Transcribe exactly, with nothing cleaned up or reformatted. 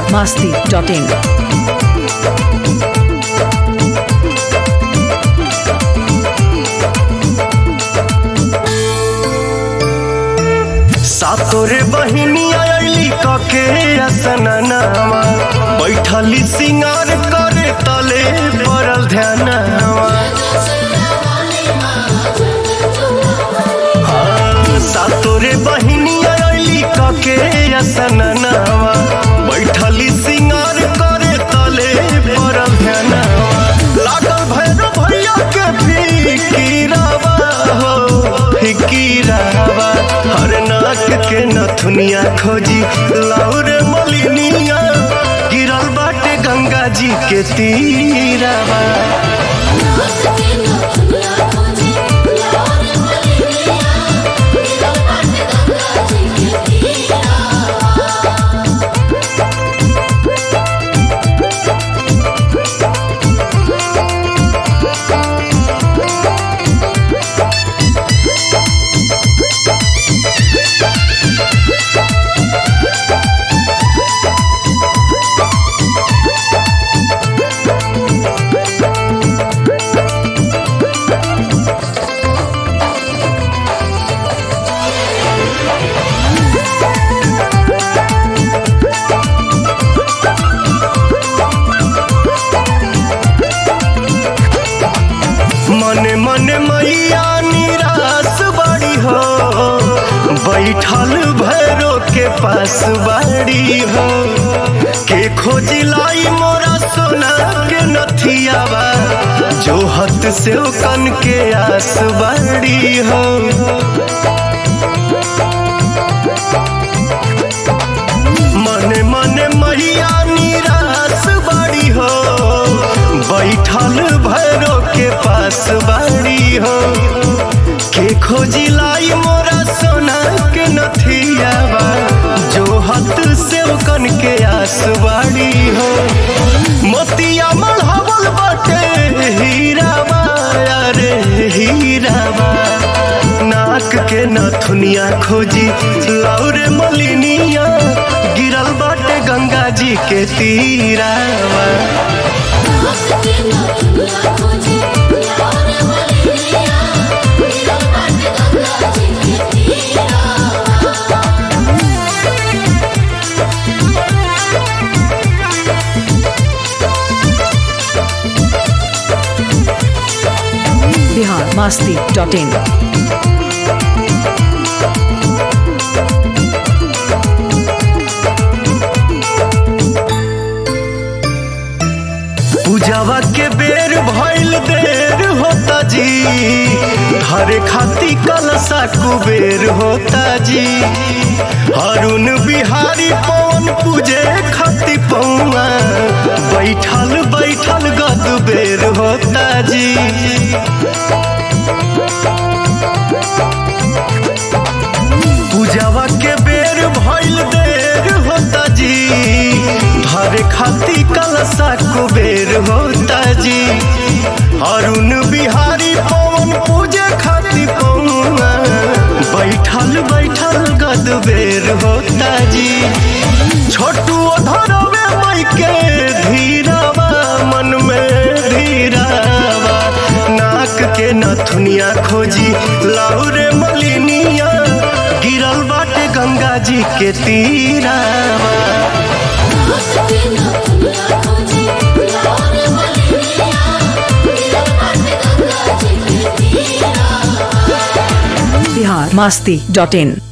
masti dot in. सातोरे बहिनी oily कके असननावा बैठली सिंगार करे तले पड़ल ध्यानवा। हाँ, सातोरे बहिनी आयली कके असननावा बैठली सिंगार करे तले पड़ल ध्यानवा। लागल भैरव भैया के फिकीरावा हो फिकीरावा। हर नाक के नथुनिया खोजी लाउरे मलिनिया गिरल बाटे गंगा जी के तीरावा। मने मने मैया निराश बाड़ी हो बैठल भैरो के पास बाड़ी हो। के खोजी लाई मोरा सोना के नथियावा जो हत से कन के आस बाड़ी हो। मने मने मैया निराश बाड़ी हो बैठल भैरो के पास बाड़ी हो। के खोजी लाई मोरा सोना के नथियावा जो हत से कन के आस बाड़ी हो। मोतिया मढ़ावल बाटे हीरावा अरे हीरावा। नाक के नथुनिया खोजी लाउरे मलिनिया गिरल बाटे गंगा जी के तीरावा। Bihar masti dot in. पूजावा के बेर भइल देर होता जी हरे खाती कलसा कुबेर होता जी। अरुण बिहारी पवन पूजे खाती पौआ बैठल बैठल गद बेर होता जी। पूजावा के बेर भइल देर होता जी धरे खाती कलसा कुबेर होता जी। अरुण बिहारी पवन पूजे खाती पौआ बैठल बैठल गद बेर होता जी। छोटू धरवे मई के धीरावा मन में धीरावा। नाक के नथुनिया खोजी लाउरे मलिनिया गिरल बाटे गंगा जी के तीरावा। Bihar masti dot in.